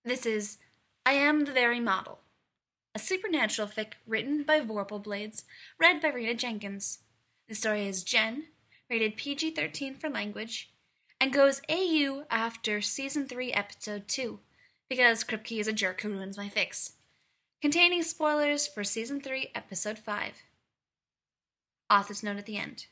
This is I Am the Very Model, a supernatural fic written by Vorpal Blades, read by Rita Jenkins. The story is Jen, rated PG-13 for language, and goes AU after Season 3, Episode 2, because Kripke is a jerk who ruins my fics. Containing spoilers for Season 3, Episode 5. Author's note at the end.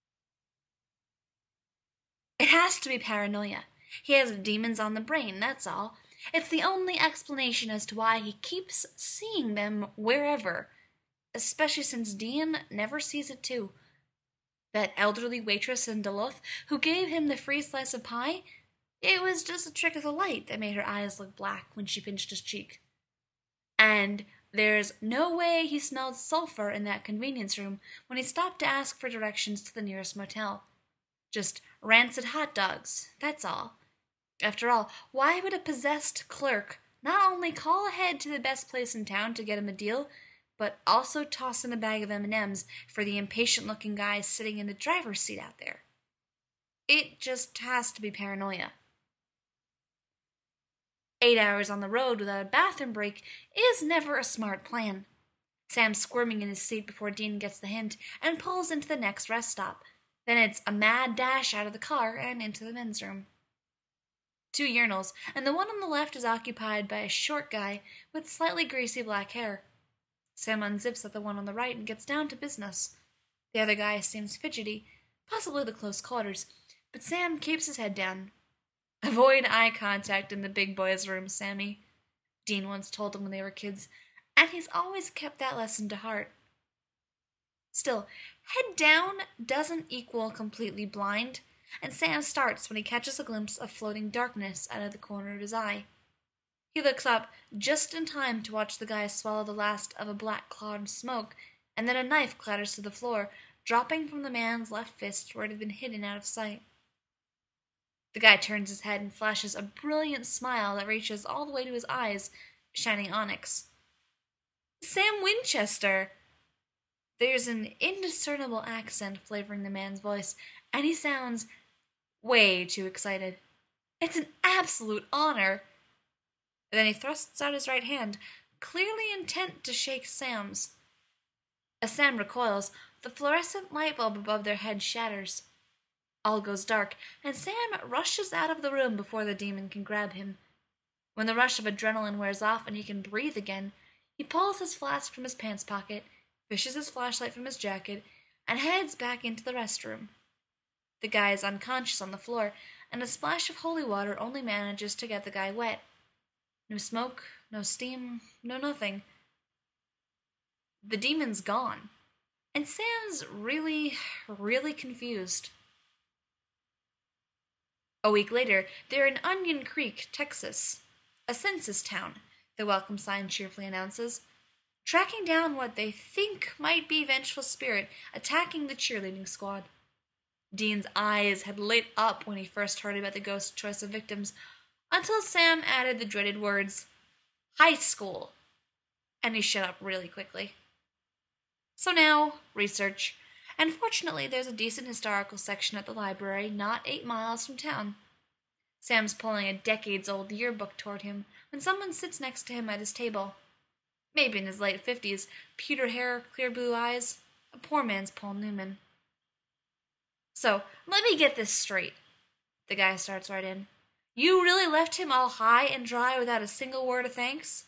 It has to be paranoia. He has demons on the brain, that's all. It's the only explanation as to why he keeps seeing them wherever, especially since Dean never sees it too. That elderly waitress in Duluth who gave him the free slice of pie, it was just a trick of the light that made her eyes look black when she pinched his cheek. And there's no way he smelled sulfur in that convenience room when he stopped to ask for directions to the nearest motel. Just rancid hot dogs, that's all. After all, why would a possessed clerk not only call ahead to the best place in town to get him a deal, but also toss in a bag of M&Ms for the impatient-looking guy sitting in the driver's seat out there? It just has to be paranoia. 8 hours on the road without a bathroom break is never a smart plan. Sam's squirming in his seat before Dean gets the hint and pulls into the next rest stop. Then it's a mad dash out of the car and into the men's room. 2 urinals, and the one on the left is occupied by a short guy with slightly greasy black hair. Sam unzips at the one on the right and gets down to business. The other guy seems fidgety, possibly the close quarters, but Sam keeps his head down. Avoid eye contact in the big boys' room, Sammy, Dean once told him when they were kids, and he's always kept that lesson to heart. Still, head down doesn't equal completely blind, and Sam starts when he catches a glimpse of floating darkness out of the corner of his eye. He looks up just in time to watch the guy swallow the last of a black cloud of smoke, and then a knife clatters to the floor, dropping from the man's left fist where it had been hidden out of sight. The guy turns his head and flashes a brilliant smile that reaches all the way to his eyes, shining onyx. Sam Winchester! There's an indiscernible accent flavoring the man's voice, and he sounds way too excited. It's an absolute honor. Then he thrusts out his right hand, clearly intent to shake Sam's. As Sam recoils, the fluorescent light bulb above their head shatters. All goes dark, and Sam rushes out of the room before the demon can grab him. When the rush of adrenaline wears off and he can breathe again, he pulls his flask from his pants pocket, fishes his flashlight from his jacket, and heads back into the restroom. The guy is unconscious on the floor, and a splash of holy water only manages to get the guy wet. No smoke, no steam, no nothing. The demon's gone, and Sam's really, really confused. A week later, they're in Onion Creek, Texas, a census town, the welcome sign cheerfully announces, tracking down what they think might be vengeful spirit attacking the cheerleading squad. Dean's eyes had lit up when he first heard about the ghost's choice of victims, until Sam added the dreaded words, high school, and he shut up really quickly. So now, research, and fortunately there's a decent historical section at the library not 8 miles from town. Sam's pulling a decades-old yearbook toward him when someone sits next to him at his table. Maybe in his late 50s, pewter hair, clear blue eyes, a poor man's Paul Newman. So, let me get this straight. The guy starts right in. You really left him all high and dry without a single word of thanks?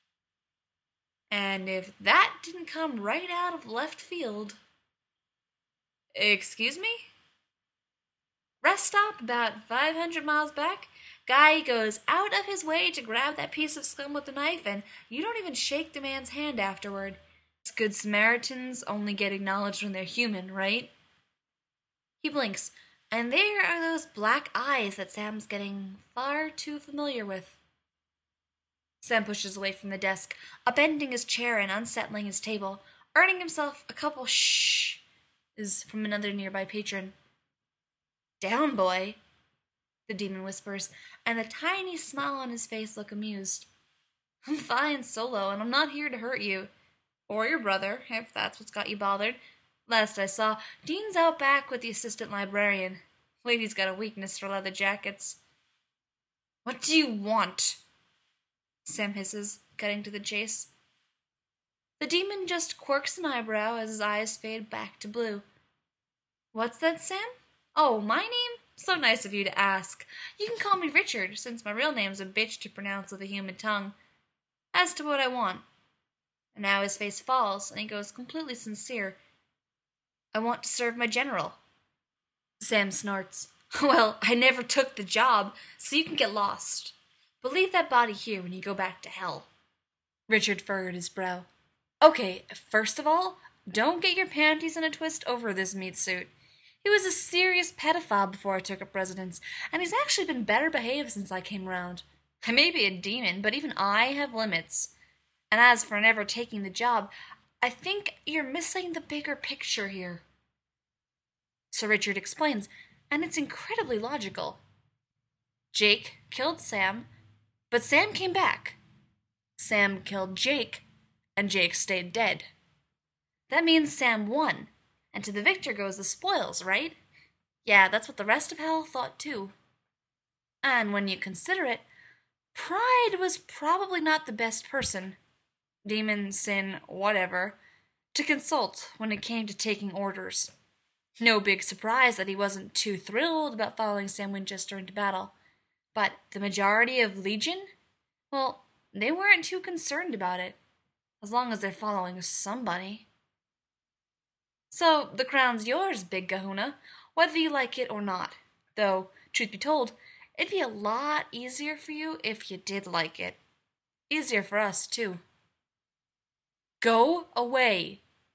And if that didn't come right out of left field... Excuse me? Rest stop about 500 miles back. Guy goes out of his way to grab that piece of scum with the knife, and you don't even shake the man's hand afterward. Good Samaritans only get acknowledged when they're human, right? He blinks, and there are those black eyes that Sam's getting far too familiar with. Sam pushes away from the desk, upending his chair and unsettling his table, earning himself a couple shh-is from another nearby patron. Down, boy, the demon whispers, and the tiny smile on his face look amused. I'm fine, Solo, and I'm not here to hurt you. Or your brother, if that's what's got you bothered. Last I saw, Dean's out back with the assistant librarian. Lady's got a weakness for leather jackets. What do you want? Sam hisses, cutting to the chase. The demon just quirks an eyebrow as his eyes fade back to blue. What's that, Sam? Oh, my name? So nice of you to ask. You can call me Richard, since my real name's a bitch to pronounce with a human tongue. As to what I want. And now his face falls, and he goes completely sincere. I want to serve my general. Sam snorts. Well, I never took the job, so you can get lost. But leave that body here when you go back to hell. Richard furrowed his brow. Okay, first of all, don't get your panties in a twist over this meat suit. He was a serious pedophile before I took up residence, and he's actually been better behaved since I came round. I may be a demon, but even I have limits. And as for never taking the job, I think you're missing the bigger picture here. Sir Richard explains, and it's incredibly logical. Jake killed Sam, but Sam came back. Sam killed Jake, and Jake stayed dead. That means Sam won, and to the victor goes the spoils, right? Yeah, that's what the rest of hell thought too. And when you consider it, Pride was probably not the best person, demon, sin, whatever, to consult when it came to taking orders. No big surprise that he wasn't too thrilled about following Sam Winchester into battle. But the majority of Legion? Well, they weren't too concerned about it, as long as they're following somebody. So, the crown's yours, Big Kahuna, whether you like it or not. Though, truth be told, it'd be a lot easier for you if you did like it. Easier for us, too. Go away.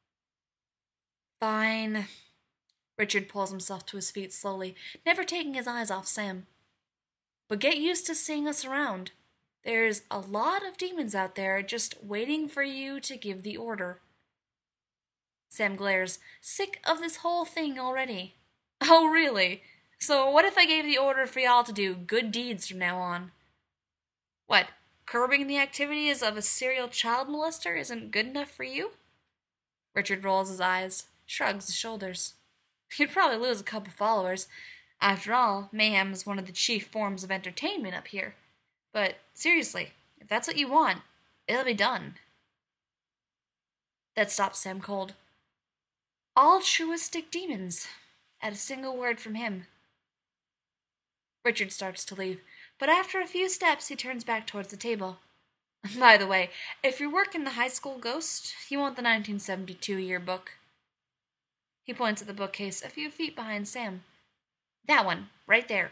Fine. Richard pulls himself to his feet slowly, never taking his eyes off Sam. But get used to seeing us around. There's a lot of demons out there just waiting for you to give the order. Sam glares, sick of this whole thing already. Oh, really? So what if I gave the order for y'all to do good deeds from now on? What, curbing the activities of a serial child molester isn't good enough for you? Richard rolls his eyes, shrugs his shoulders. You'd probably lose a couple followers. After all, mayhem is one of the chief forms of entertainment up here. But seriously, if that's what you want, it'll be done. That stops Sam cold. Altruistic demons, at a single word from him. Richard starts to leave, but after a few steps he turns back towards the table. By the way, if you're working the high school ghost, you want the 1972 yearbook. He points at the bookcase a few feet behind Sam. That one, right there.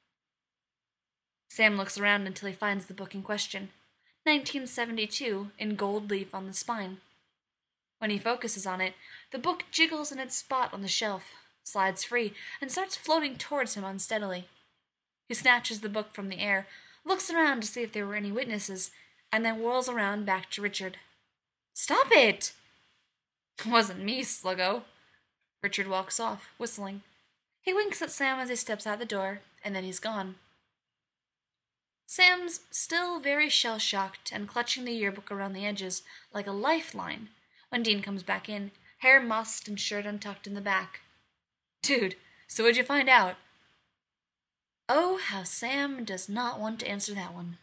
Sam looks around until he finds the book in question. 1972, in gold leaf on the spine. When he focuses on it, the book jiggles in its spot on the shelf, slides free, and starts floating towards him unsteadily. He snatches the book from the air, looks around to see if there were any witnesses, and then whirls around back to Richard. Stop it! Wasn't me, Sluggo. Richard walks off, whistling. He winks at Sam as he steps out the door, and then he's gone. Sam's still very shell-shocked and clutching the yearbook around the edges like a lifeline when Dean comes back in, hair mussed and shirt untucked in the back. Dude, so what'd you find out? Oh, how Sam does not want to answer that one.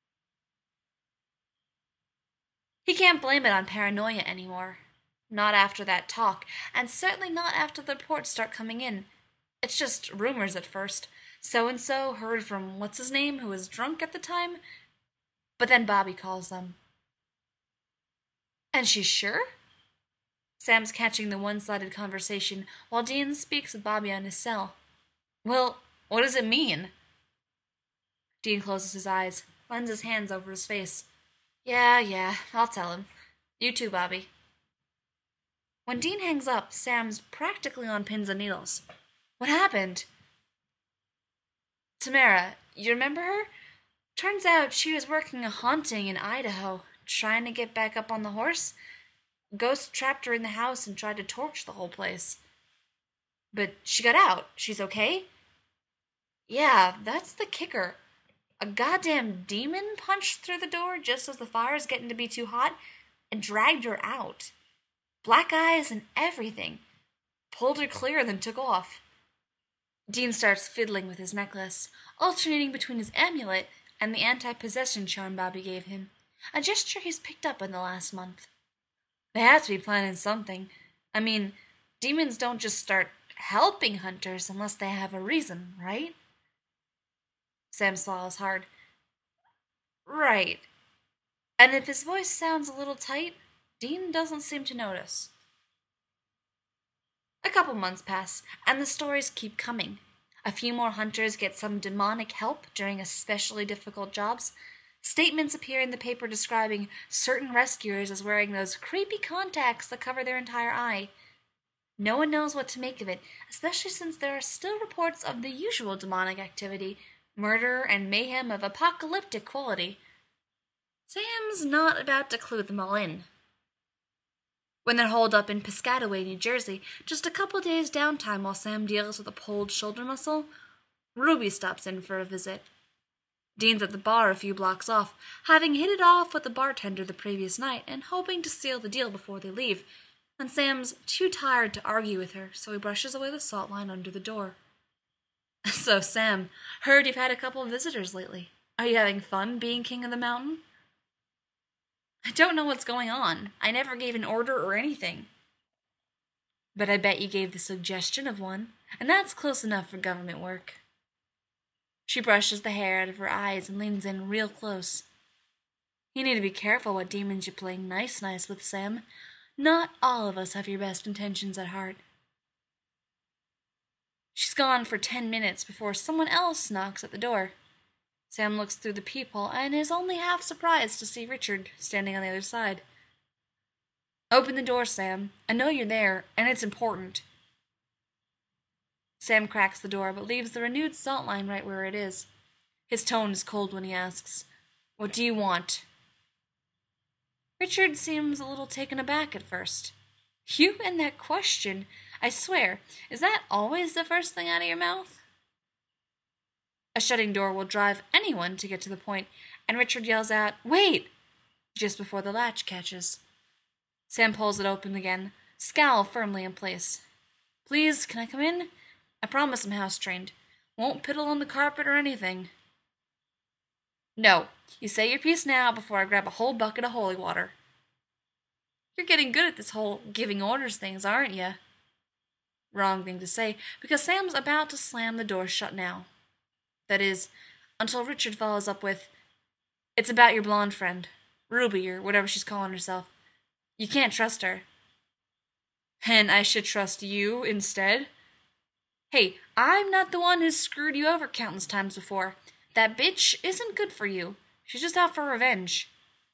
He can't blame it on paranoia anymore. Not after that talk, and certainly not after the reports start coming in. It's just rumors at first. So-and-so heard from what's-his-name who was drunk at the time. But then Bobby calls them. And she's sure? Sam's catching the one-sided conversation while Dean speaks with Bobby on his cell. Well, what does it mean? Dean closes his eyes, runs his hands over his face. Yeah, I'll tell him. You too, Bobby. When Dean hangs up, Sam's practically on pins and needles. What happened? Tamara, you remember her? Turns out she was working a haunting in Idaho, trying to get back up on the horse. Ghost trapped her in the house and tried to torch the whole place. But she got out. She's okay? Yeah, that's the kicker. A goddamn demon punched through the door just as the fire's getting to be too hot and dragged her out. Black eyes and everything. Pulled her clear, then took off. Dean starts fiddling with his necklace, alternating between his amulet and the anti-possession charm Bobby gave him, a gesture he's picked up in the last month. They have to be planning something. I mean, demons don't just start helping hunters unless they have a reason, right? Sam swallows hard. Right. And if his voice sounds a little tight, Dean doesn't seem to notice. A couple months pass, and the stories keep coming. A few more hunters get some demonic help during especially difficult jobs. Statements appear in the paper describing certain rescuers as wearing those creepy contacts that cover their entire eye. No one knows what to make of it, especially since there are still reports of the usual demonic activity, murder and mayhem of apocalyptic quality. Sam's not about to clue them all in. When they're holed up in Piscataway, New Jersey, just a couple days downtime while Sam deals with a pulled shoulder muscle, Ruby stops in for a visit. Dean's at the bar a few blocks off, having hit it off with the bartender the previous night and hoping to seal the deal before they leave, and Sam's too tired to argue with her, so he brushes away the salt line under the door. So, Sam, heard you've had a couple of visitors lately. Are you having fun being king of the mountain? I don't know what's going on. I never gave an order or anything. But I bet you gave the suggestion of one, and that's close enough for government work. She brushes the hair out of her eyes and leans in real close. You need to be careful what demons you're playing nice with, Sam. Not all of us have your best intentions at heart. She's gone for 10 minutes before someone else knocks at the door. Sam looks through the peephole and is only half surprised to see Richard standing on the other side. Open the door, Sam. I know you're there, and it's important. Sam cracks the door, but leaves the renewed salt line right where it is. His tone is cold when he asks, What do you want? Richard seems a little taken aback at first. You and that question, I swear, is that always the first thing out of your mouth? A shutting door will drive anyone to get to the point, and Richard yells out, Wait! Just before the latch catches. Sam pulls it open again, scowl firmly in place. Please, can I come in? I promise I'm house-trained. Won't piddle on the carpet or anything. No, you say your piece now before I grab a whole bucket of holy water. You're getting good at this whole giving orders things, aren't you? Wrong thing to say, because Sam's about to slam the door shut now. That is, until Richard follows up with, It's about your blonde friend, Ruby, or whatever she's calling herself. You can't trust her. And I should trust you instead? Hey, I'm not the one who's screwed you over countless times before. That bitch isn't good for you. She's just out for revenge.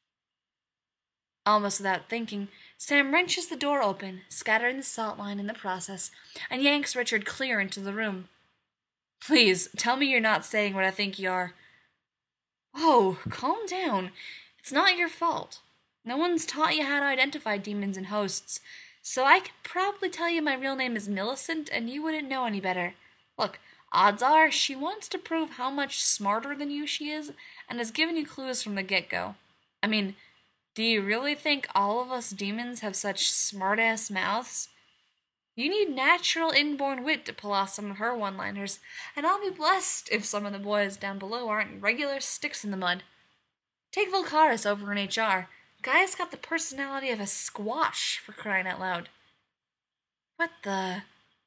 Almost without thinking, Sam wrenches the door open, scattering the salt line in the process, and yanks Richard clear into the room. Please, tell me you're not saying what I think you are. Whoa, calm down. It's not your fault. No one's taught you how to identify demons and hosts, so I could probably tell you my real name is Millicent and you wouldn't know any better. Look, odds are she wants to prove how much smarter than you she is and has given you clues from the get-go. I mean, do you really think all of us demons have such smart-ass mouths? You need natural inborn wit to pull off some of her one-liners, and I'll be blessed if some of the boys down below aren't regular sticks in the mud. Take Volcaris over in HR. Guy's got the personality of a squash, for crying out loud. What the...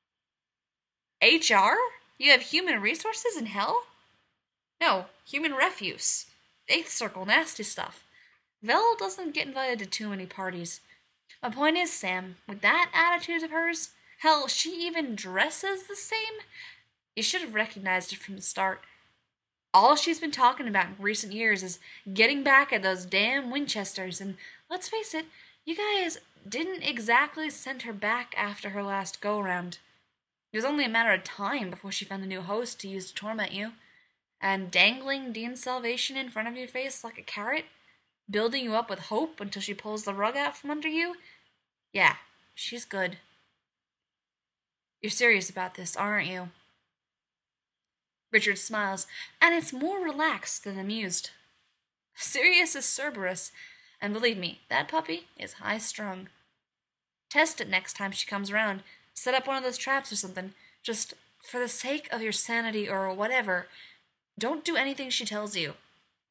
HR? You have human resources in hell? No, human refuse. 8th circle, nasty stuff. Vel doesn't get invited to too many parties. My point is, Sam, with that attitude of hers, hell, she even dresses the same. You should have recognized it from the start. All she's been talking about in recent years is getting back at those damn Winchesters, and let's face it, you guys didn't exactly send her back after her last go-round. It was only a matter of time before she found a new host to use to torment you. And dangling Dean's salvation in front of your face like a carrot, building you up with hope until she pulls the rug out from under you? Yeah, she's good. You're serious about this, aren't you? Richard smiles, and it's more relaxed than amused. Serious as Cerberus, and believe me, that puppy is high-strung. Test it next time she comes around. Set up one of those traps or something. Just for the sake of your sanity or whatever, don't do anything she tells you.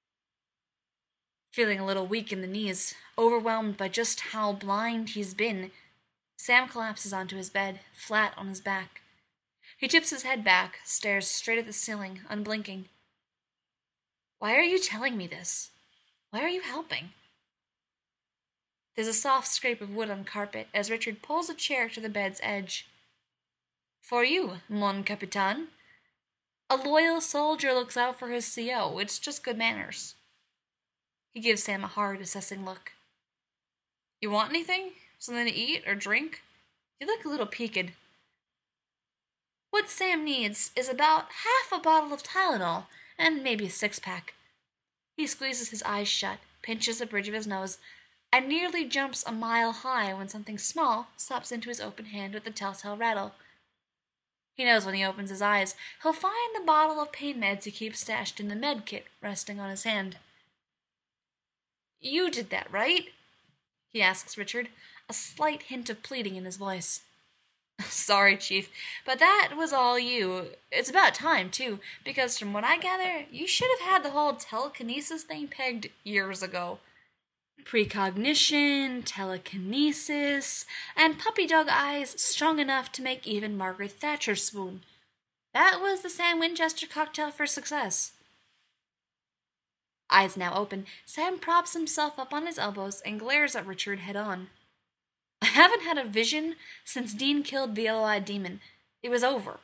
Feeling a little weak in the knees, overwhelmed by just how blind he's been, Sam collapses onto his bed, flat on his back. He tips his head back, stares straight at the ceiling, unblinking. Why are you telling me this? Why are you helping? There's a soft scrape of wood on carpet as Richard pulls a chair to the bed's edge. For you, mon capitaine. A loyal soldier looks out for his CO. It's just good manners. He gives Sam a hard, assessing look. You want anything? Something to eat or drink? You look a little peaked. What Sam needs is about half a bottle of Tylenol and maybe a six-pack. He squeezes his eyes shut, pinches the bridge of his nose, and nearly jumps a mile high when something small slips into his open hand with a telltale rattle. He knows when he opens his eyes, he'll find the bottle of pain meds he keeps stashed in the med kit resting on his hand. You did that, right? He asks Richard, a slight hint of pleading in his voice. Sorry, Chief, but that was all you. It's about time, too, because from what I gather, you should have had the whole telekinesis thing pegged years ago. Precognition, telekinesis, and puppy dog eyes strong enough to make even Margaret Thatcher swoon. That was the Sam Winchester cocktail for success. Eyes now open, Sam props himself up on his elbows and glares at Richard head on. I haven't had a vision since Dean killed the yellow-eyed demon. It was over.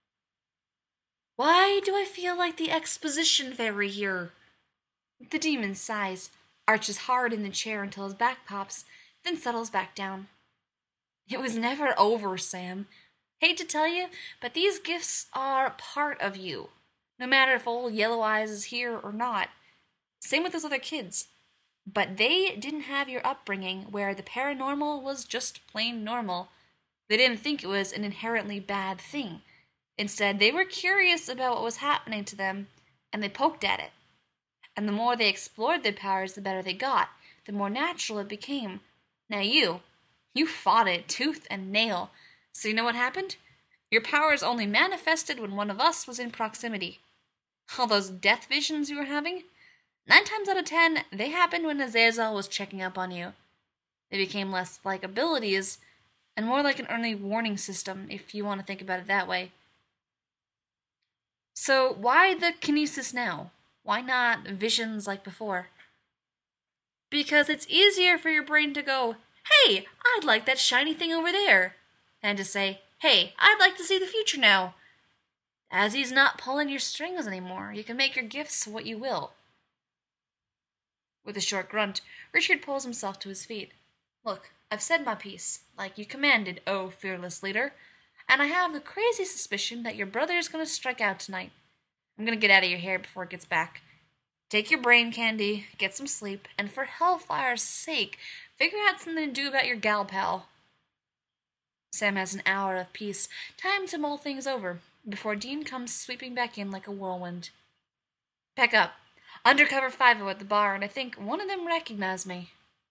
Why do I feel like the exposition fairy here? The demon sighs, arches hard in the chair until his back pops, then settles back down. It was never over, Sam. Hate to tell you, but these gifts are part of you, no matter if old Yellow Eyes is here or not. Same with those other kids. But they didn't have your upbringing where the paranormal was just plain normal. They didn't think it was an inherently bad thing. Instead, they were curious about what was happening to them, and they poked at it. And the more they explored their powers, the better they got, the more natural it became. Now you fought it tooth and nail. So you know what happened? Your powers only manifested when one of us was in proximity. All those death visions you were having? 9 times out of 10, they happened when Azazel was checking up on you. They became less like abilities, and more like an early warning system, if you want to think about it that way. So why the kinesis now? Why not visions like before? Because it's easier for your brain to go, hey, I'd like that shiny thing over there, than to say, hey, I'd like to see the future now. As he's not pulling your strings anymore, you can make your gifts what you will. With a short grunt, Richard pulls himself to his feet. Look, I've said my piece, like you commanded, oh fearless leader, and I have the crazy suspicion that your brother is going to strike out tonight. I'm going to get out of your hair before it gets back. Take your brain candy, get some sleep, and for hellfire's sake, figure out something to do about your gal pal. Sam has an hour of peace, time to mull things over, before Dean comes sweeping back in like a whirlwind. Pack up. Undercover 5-0 at the bar, and I think one of them recognized me.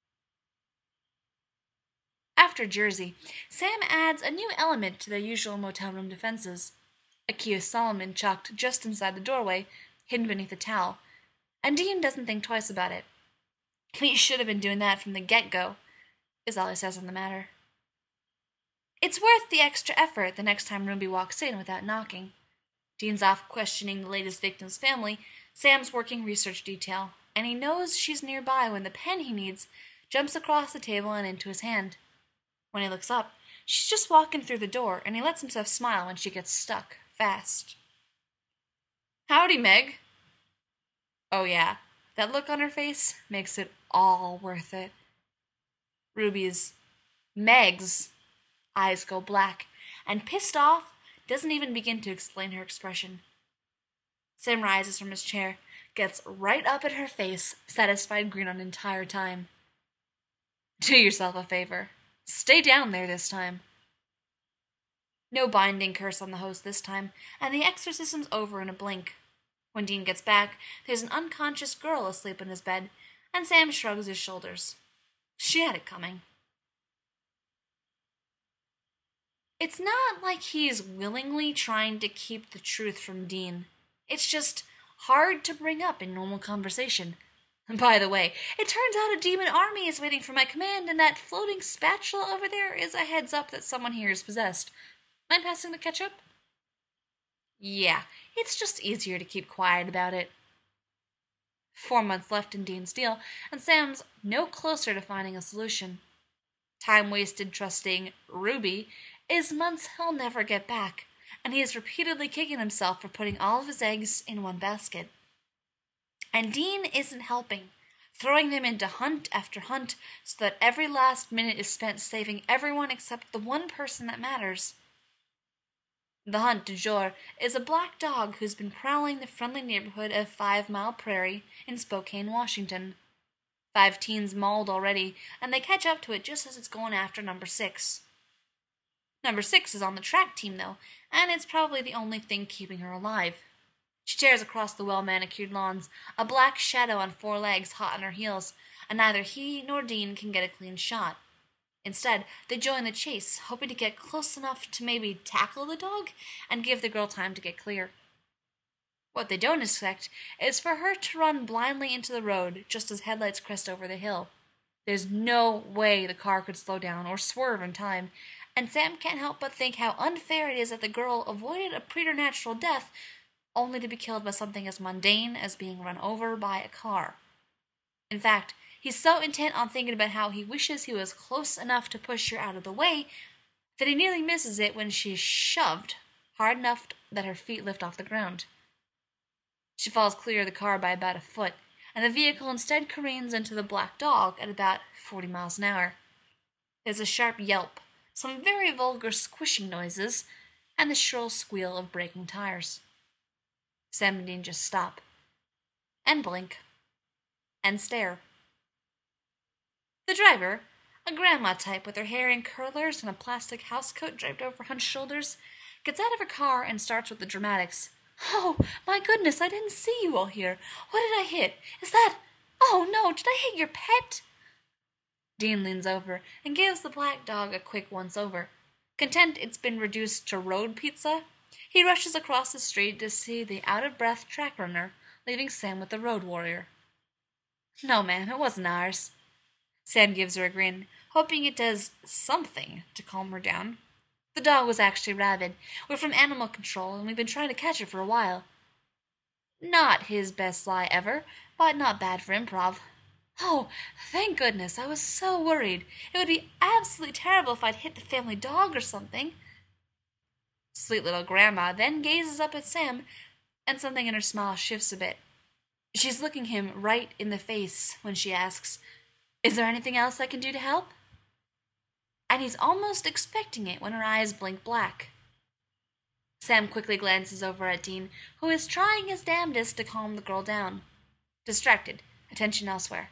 After Jersey, Sam adds a new element to their usual motel room defenses. A key of Solomon chalked just inside the doorway, hidden beneath a towel, and Dean doesn't think twice about it. He should have been doing that from the get-go, is all he says on the matter. It's worth the extra effort the next time Ruby walks in without knocking. Dean's off questioning the latest victim's family, Sam's working research detail, and he knows she's nearby when the pen he needs jumps across the table and into his hand. When he looks up, she's just walking through the door, and he lets himself smile when she gets stuck, fast. Howdy, Meg. Oh yeah, that look on her face makes it all worth it. Meg's eyes go black, and pissed off, doesn't even begin to explain her expression. Sam rises from his chair, gets right up at her face, satisfied grin on entire time. Do yourself a favor. Stay down there this time. No binding curse on the host this time, and the exorcism's over in a blink. When Dean gets back, there's an unconscious girl asleep in his bed, and Sam shrugs his shoulders. She had it coming. It's not like he's willingly trying to keep the truth from Dean. It's just hard to bring up in normal conversation. By the way, it turns out a demon army is waiting for my command, and that floating spatula over there is a heads up that someone here is possessed. Mind passing the ketchup? Yeah, it's just easier to keep quiet about it. 4 months left in Dean's deal, and Sam's no closer to finding a solution. Time wasted trusting Ruby is months he'll never get back, and he is repeatedly kicking himself for putting all of his eggs in one basket. And Dean isn't helping, throwing them into hunt after hunt so that every last minute is spent saving everyone except the one person that matters. The hunt du jour is a black dog who's been prowling the friendly neighborhood of 5 Mile Prairie in Spokane, Washington. 5 teens mauled already, and they catch up to it just as it's going after number 6. Number 6 is on the track team, though, and it's probably the only thing keeping her alive. She tears across the well-manicured lawns, a black shadow on 4 legs hot on her heels, and neither he nor Dean can get a clean shot. Instead, they join the chase, hoping to get close enough to maybe tackle the dog and give the girl time to get clear. What they don't expect is for her to run blindly into the road just as headlights crest over the hill. There's no way the car could slow down or swerve in time, and Sam can't help but think how unfair it is that the girl avoided a preternatural death only to be killed by something as mundane as being run over by a car. In fact, he's so intent on thinking about how he wishes he was close enough to push her out of the way that he nearly misses it when she's shoved hard enough that her feet lift off the ground. She falls clear of the car by about a foot, and the vehicle instead careens into the black dog at about 40 miles an hour. There's a sharp yelp, some very vulgar squishing noises, and the shrill squeal of braking tires. Sam and Dean just stop, and blink, and stare. The driver, a grandma type with her hair in curlers and a plastic housecoat draped over hunched shoulders, gets out of her car and starts with the dramatics. "Oh, my goodness, I didn't see you all here. What did I hit? Is that... Oh, no, did I hit your pet?" Dean leans over and gives the black dog a quick once-over. Content it's been reduced to road pizza, he rushes across the street to see the out-of-breath track runner, leaving Sam with the road warrior. "No, ma'am, it wasn't ours." Sam gives her a grin, hoping it does something to calm her down. The dog was actually rabid. We're from animal control, and we've been trying to catch it for a while. Not his best lie ever, but not bad for improv. "Oh, thank goodness, I was so worried. It would be absolutely terrible if I'd hit the family dog or something." Sweet little grandma then gazes up at Sam, and something in her smile shifts a bit. She's looking him right in the face when she asks, "Is there anything else I can do to help?" And he's almost expecting it when her eyes blink black. Sam quickly glances over at Dean, who is trying his damnedest to calm the girl down. Distracted, attention elsewhere.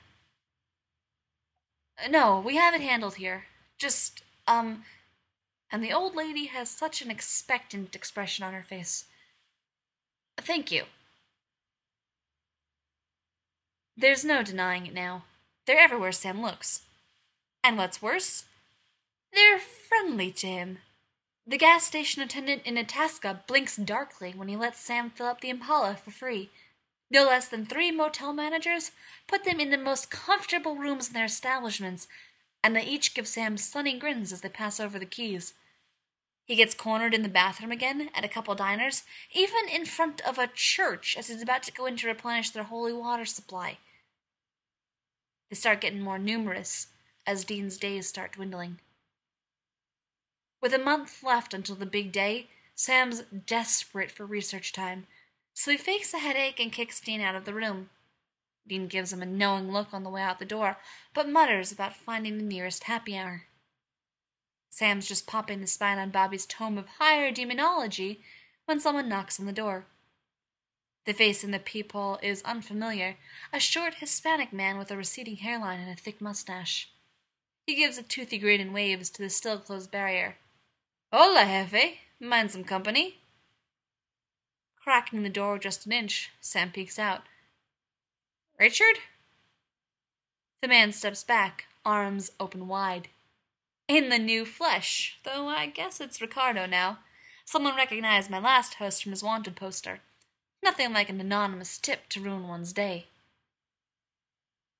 "No, we have it handled here. Just, and the old lady has such an expectant expression on her face. "Thank you." There's no denying it now. They're everywhere Sam looks. And what's worse, they're friendly to him. The gas station attendant in Itasca blinks darkly when he lets Sam fill up the Impala for free. No less than 3 motel managers put them in the most comfortable rooms in their establishments, and they each give Sam sunny grins as they pass over the keys. He gets cornered in the bathroom again at a couple diners, even in front of a church as he's about to go in to replenish their holy water supply. They start getting more numerous as Dean's days start dwindling. With a month left until the big day, Sam's desperate for research time, so he fakes a headache and kicks Dean out of the room. Dean gives him a knowing look on the way out the door, but mutters about finding the nearest happy hour. Sam's just popping the spine on Bobby's tome of higher demonology when someone knocks on the door. The face in the peephole is unfamiliar, a short Hispanic man with a receding hairline and a thick mustache. He gives a toothy grin and waves to the still-closed barrier. "Hola, jefe. Mind some company?" Cracking the door just an inch, Sam peeks out. "Richard?" The man steps back, arms open wide. In the new flesh, though I guess it's Ricardo now. Someone recognized my last host from his wanted poster. Nothing like an anonymous tip to ruin one's day.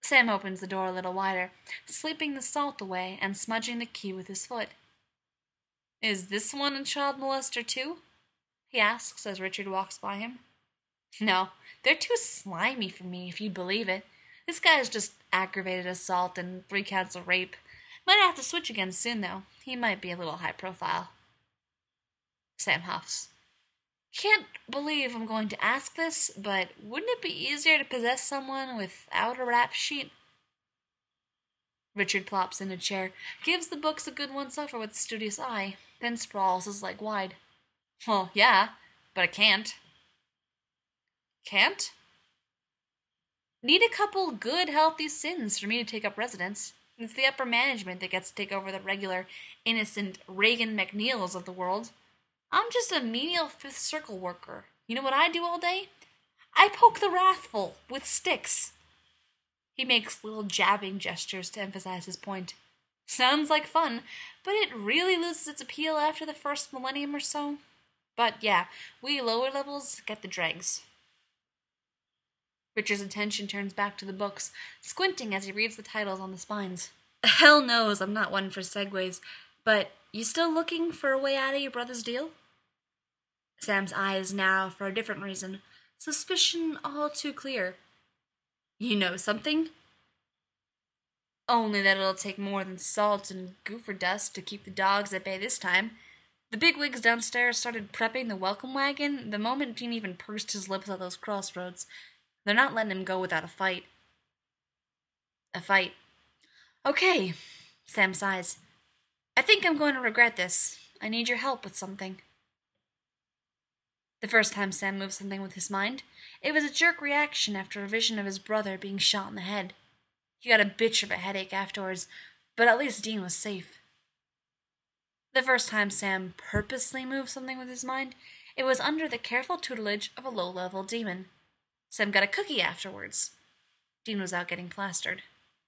Sam opens the door a little wider, sweeping the salt away and smudging the key with his foot. "Is this one a child molester too?" he asks as Richard walks by him. "No, they're too slimy for me, if you'd believe it. This guy's just aggravated assault and 3 counts of rape. Might have to switch again soon, though. He might be a little high profile." Sam huffs. "Can't believe I'm going to ask this, but wouldn't it be easier to possess someone without a rap sheet?" Richard plops in a chair, gives the books a good once-over with a studious eye, then sprawls his leg wide. "Well, yeah, but I can't." "Can't?" "Need a couple good, healthy sins for me to take up residence. It's the upper management that gets to take over the regular, innocent Reagan McNeils of the world. I'm just a menial fifth circle worker. You know what I do all day? I poke the wrathful with sticks." He makes little jabbing gestures to emphasize his point. "Sounds like fun, but it really loses its appeal after the first millennium or so. But yeah, we lower levels get the dregs." Richard's attention turns back to the books, squinting as he reads the titles on the spines. "Hell knows I'm not one for segues, but you still looking for a way out of your brother's deal?" Sam's eyes narrow for a different reason, suspicion all too clear. "You know something?" "Only that it'll take more than salt and gopher dust to keep the dogs at bay this time. The bigwigs downstairs started prepping the welcome wagon the moment Dean even pursed his lips at those crossroads. They're not letting him go without a fight." "A fight. Okay," Sam sighs. "I think I'm going to regret this. I need your help with something." The first time Sam moved something with his mind, it was a jerk reaction after a vision of his brother being shot in the head. He got a bitch of a headache afterwards, but at least Dean was safe. The first time Sam purposely moved something with his mind, it was under the careful tutelage of a low-level demon. Sam got a cookie afterwards. Dean was out getting plastered.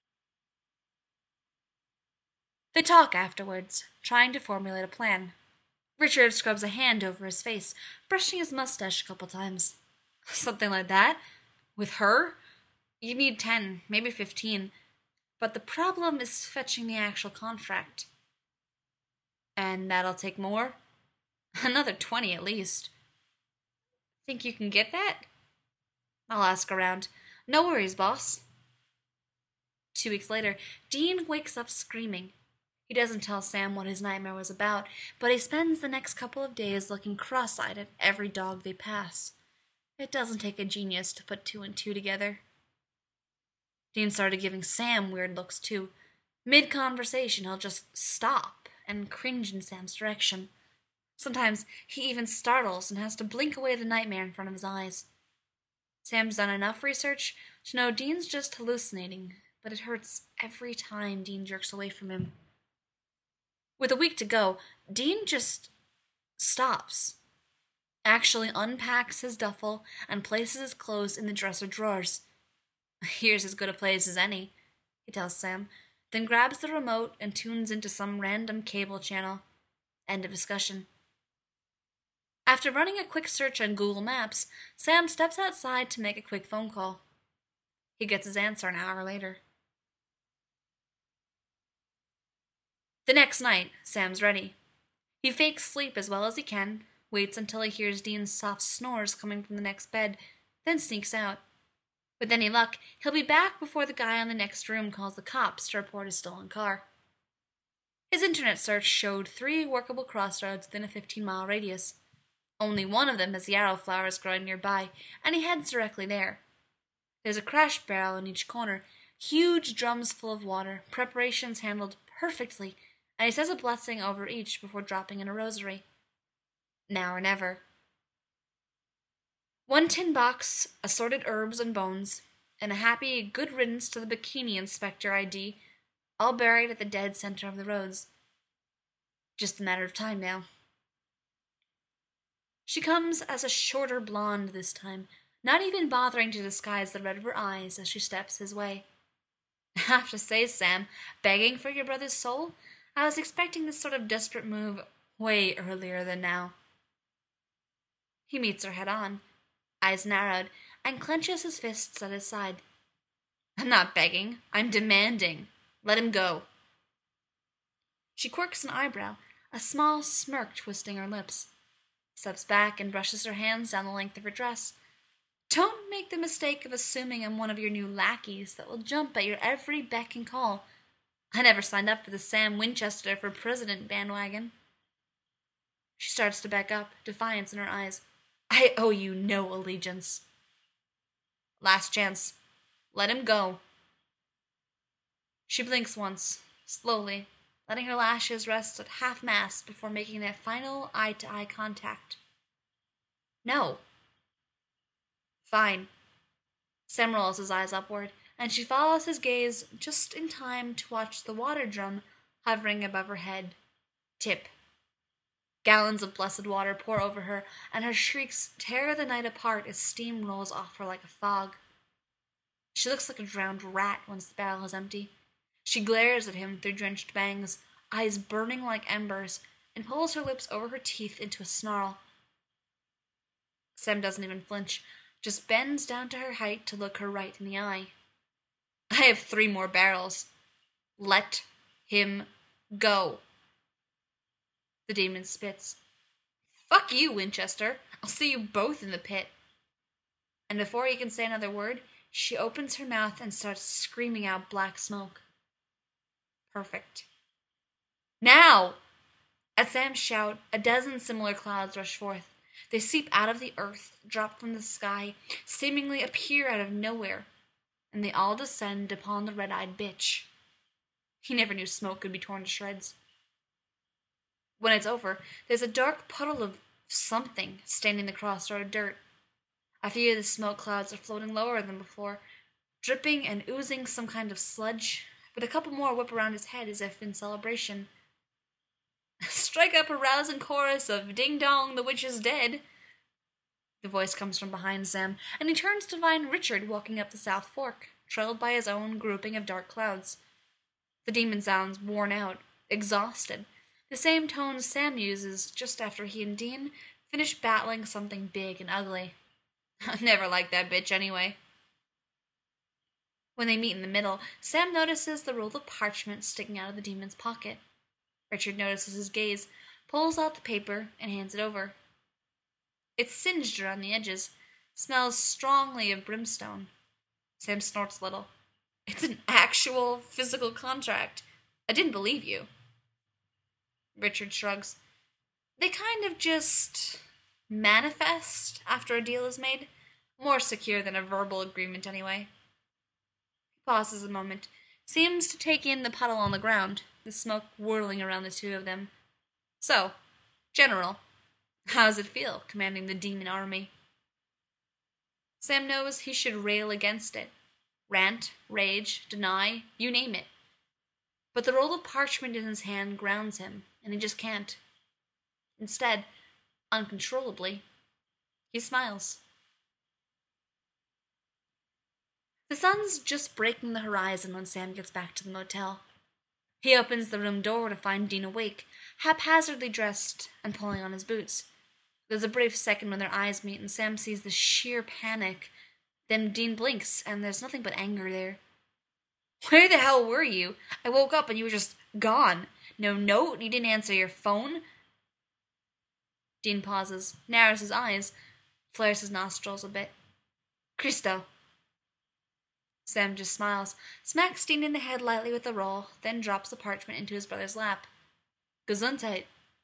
They talk afterwards, trying to formulate a plan. Richard scrubs a hand over his face, brushing his mustache a couple times. "Something like that? With her? You need 10, maybe 15. But the problem is fetching the actual contract." "And that'll take more?" "Another 20 at least." "Think you can get that?" "I'll ask around. No worries, boss." 2 weeks later, Dean wakes up screaming. He doesn't tell Sam what his nightmare was about, but he spends the next couple of days looking cross-eyed at every dog they pass. It doesn't take a genius to put 2 and 2 together. Dean started giving Sam weird looks, too. Mid-conversation, he'll just stop and cringe in Sam's direction. Sometimes he even startles and has to blink away the nightmare in front of his eyes. Sam's done enough research to know Dean's just hallucinating, but it hurts every time Dean jerks away from him. With a week to go, Dean just stops, actually unpacks his duffel and places his clothes in the dresser drawers. "Here's as good a place as any," he tells Sam, then grabs the remote and tunes into some random cable channel. End of discussion. After running a quick search on Google Maps, Sam steps outside to make a quick phone call. He gets his answer an hour later. The next night, Sam's ready. He fakes sleep as well as he can, waits until he hears Dean's soft snores coming from the next bed, then sneaks out. With any luck, he'll be back before the guy on the next room calls the cops to report his stolen car. His internet search showed 3 workable crossroads within a 15-mile radius. Only one of them has yarrow flowers growing nearby, and he heads directly there. There's a crash barrel in each corner, huge drums full of water, preparations handled perfectly, and he says a blessing over each before dropping in a rosary. Now or never. 1 tin box, assorted herbs and bones, and a happy good riddance to the bikini inspector ID, all buried at the dead center of the roads. Just a matter of time now. She comes as a shorter blonde this time, not even bothering to disguise the red of her eyes as she steps his way. "I have to say, Sam, begging for your brother's soul? I was expecting this sort of desperate move way earlier than now." He meets her head on, eyes narrowed, and clenches his fists at his side. I'm not begging. I'm demanding. Let him go. She quirks an eyebrow, a small smirk twisting her lips, steps back and brushes her hands down the length of her dress. Don't make the mistake of assuming I'm one of your new lackeys that will jump at your every beck and call. I never signed up for the Sam Winchester for president bandwagon. She starts to back up, defiance in her eyes. I owe you no allegiance. Last chance. Let him go. She blinks once, slowly, letting her lashes rest at half-mast before making that final eye-to-eye contact. No. Fine. Sam rolls his eyes upward, and she follows his gaze just in time to watch the water drum hovering above her head tip. Gallons of blessed water pour over her, and her shrieks tear the night apart as steam rolls off her like a fog. She looks like a drowned rat once the barrel is empty. She glares at him through drenched bangs, eyes burning like embers, and pulls her lips over her teeth into a snarl. Sam doesn't even flinch, just bends down to her height to look her right in the eye. I have 3 more barrels. Let him go. The demon spits. Fuck you, Winchester. I'll see you both in the pit. And before he can say another word, she opens her mouth and starts screaming out black smoke. Perfect. Now! At Sam's shout, a dozen similar clouds rush forth. They seep out of the earth, drop from the sky, seemingly appear out of nowhere, and they all descend upon the red-eyed bitch. He never knew smoke could be torn to shreds. When it's over, there's a dark puddle of something staining the crossroad of dirt. A few of the smoke clouds are floating lower than before, dripping and oozing some kind of sludge, but a couple more whip around his head as if in celebration. Strike up a rousing chorus of Ding Dong, the witch is dead. The voice comes from behind Sam, and he turns to find Richard walking up the South Fork, trailed by his own grouping of dark clouds. The demon sounds worn out, exhausted, the same tones Sam uses just after he and Dean finish battling something big and ugly. I never liked that bitch anyway. When they meet in the middle, Sam notices the roll of parchment sticking out of the demon's pocket. Richard notices his gaze, pulls out the paper, and hands it over. It's singed around the edges, smells strongly of brimstone. Sam snorts a little. It's an actual physical contract. I didn't believe you. Richard shrugs. They kind of just manifest after a deal is made. More secure than a verbal agreement, anyway. He pauses a moment, seems to take in the puddle on the ground, the smoke whirling around the two of them. So, General, how does it feel, commanding the demon army? Sam knows he should rail against it. Rant, rage, deny, you name it. But the roll of parchment in his hand grounds him, and he just can't. Instead, uncontrollably, he smiles. The sun's just breaking the horizon when Sam gets back to the motel. He opens the room door to find Dean awake, haphazardly dressed and pulling on his boots. There's a brief second when their eyes meet and Sam sees the sheer panic. Then Dean blinks and there's nothing but anger there. Where the hell were you? I woke up and you were just gone. No note, you didn't answer your phone. Dean pauses, narrows his eyes, flares his nostrils a bit. Christo. Sam just smiles, smacks Dean in the head lightly with the roll, then drops the parchment into his brother's lap. Gesundheit.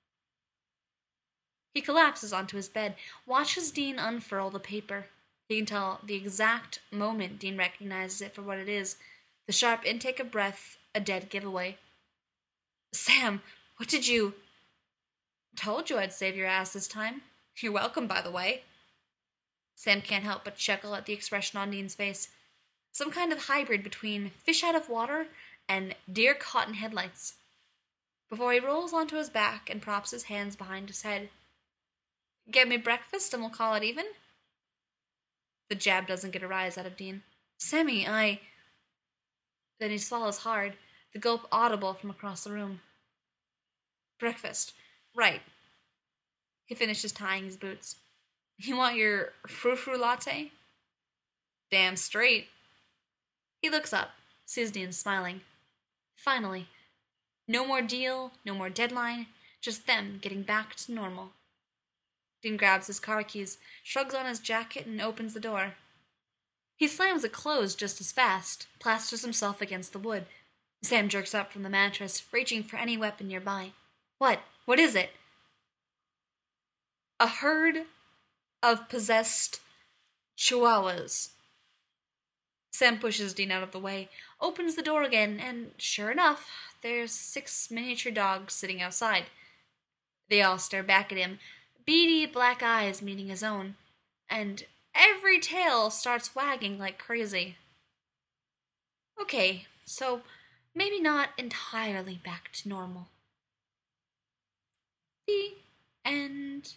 He collapses onto his bed, watches Dean unfurl the paper. He can tell the exact moment Dean recognizes it for what it is. The sharp intake of breath, a dead giveaway. Sam, what did you... Told you I'd save your ass this time. You're welcome, by the way. Sam can't help but chuckle at the expression on Dean's face. Some kind of hybrid between fish out of water and deer caught in headlights. Before he rolls onto his back and props his hands behind his head. Get me breakfast and we'll call it even? The jab doesn't get a rise out of Dean. Sammy, Then he swallows hard, the gulp audible from across the room. Breakfast. Right. He finishes tying his boots. You want your frou-frou latte? Damn straight. He looks up, sees Dean smiling. Finally. No more deal, no more deadline, just them getting back to normal. Dean grabs his car keys, shrugs on his jacket, and opens the door. He slams it closed just as fast, plasters himself against the wood. Sam jerks up from the mattress, reaching for any weapon nearby. What? What is it? A herd of possessed chihuahuas. Sam pushes Dean out of the way, opens the door again, and sure enough, there's 6 miniature dogs sitting outside. They all stare back at him, beady black eyes meeting his own, and every tail starts wagging like crazy. Okay, so maybe not entirely back to normal. The end.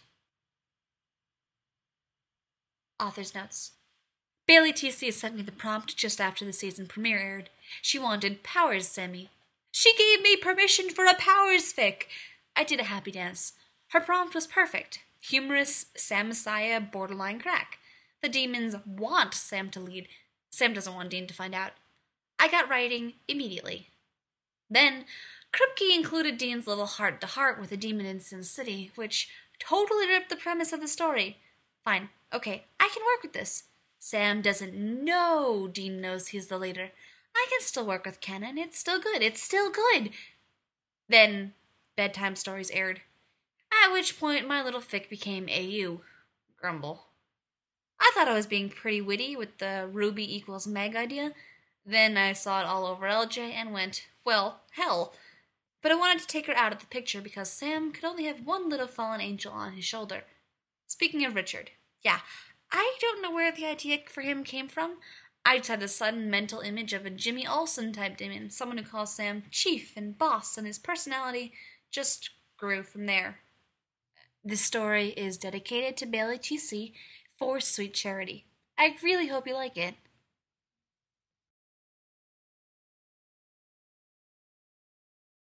Author's notes. Bailey TC sent me the prompt just after the season premiere aired. She wanted Powers Sammy. She gave me permission for a Powers fic! I did a happy dance. Her prompt was perfect. Humorous, Sam Messiah, borderline crack. The demons want Sam to lead. Sam doesn't want Dean to find out. I got writing immediately. Then, Kripke included Dean's little heart-to-heart with a demon in Sin City, which totally ripped the premise of the story. Fine, okay, I can work with this. Sam doesn't know Dean knows he's the leader. I can still work with canon. It's still good. It's still good. Then, bedtime stories aired. At which point, my little fic became AU. Grumble. I thought I was being pretty witty with the Ruby equals Meg idea. Then I saw it all over LJ and went, well, hell. But I wanted to take her out of the picture because Sam could only have one little fallen angel on his shoulder. Speaking of Richard, yeah, I don't know where the idea for him came from. I just had the sudden mental image of a Jimmy Olsen type demon, someone who calls Sam chief and boss, and his personality just grew from there. This story is dedicated to Bailey TC for sweet charity. I really hope you like it.